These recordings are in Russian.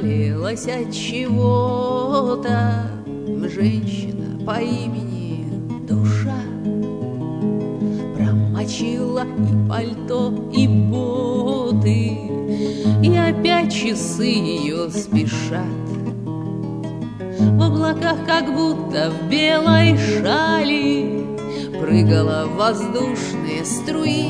опечалилась от чего-то женщина по имени Душа. Промочила и пальто, и боты, и опять часы ее спешат. В облаках, как будто в белой шали, прыгала в воздушные струи.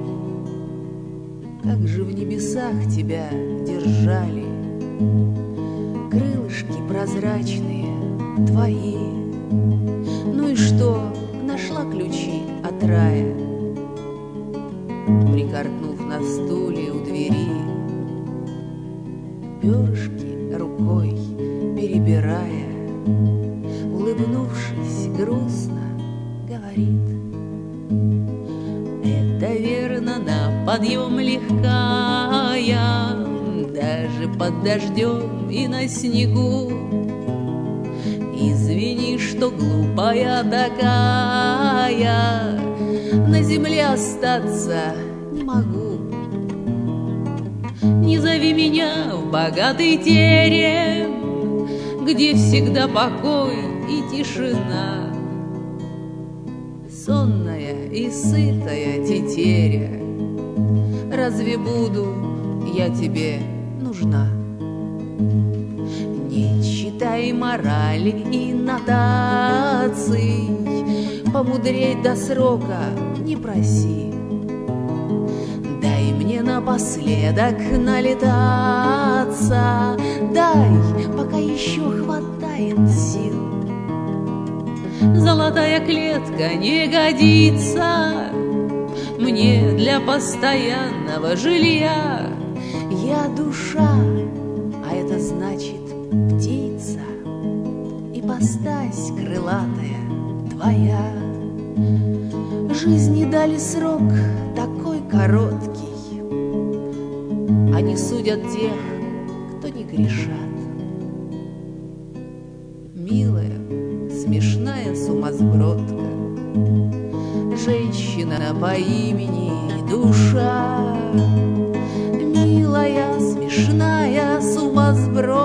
Как же в небесах тебя держали крылышки прозрачные твои. Ну и что, нашла ключи от рая, прикорнув на стуле у двери, перышки рукой перебирая, улыбнувшись грустно, говорит: это верно, на подъем легкая, даже под дождем и на снегу. Извини, что глупая такая, на земле остаться не могу. Не зови меня в богатый терем, где всегда покой и тишина. Сонная и сытая тетеря, разве буду я тебе нужна? Не читай морали и нотаций, помудреть до срока не проси. Дай мне напоследок налетаться, дай, пока еще хватает сил. Золотая клетка не годится мне для постоянного жилья. Я душа, а это значит птица, ипостась крылатая твоя. Жизни дали срок такой короткий, они судят тех, кто не грешат. Милая, смешная сумасбродка, женщина по имени Душа. Милая, смешная сумасбродка,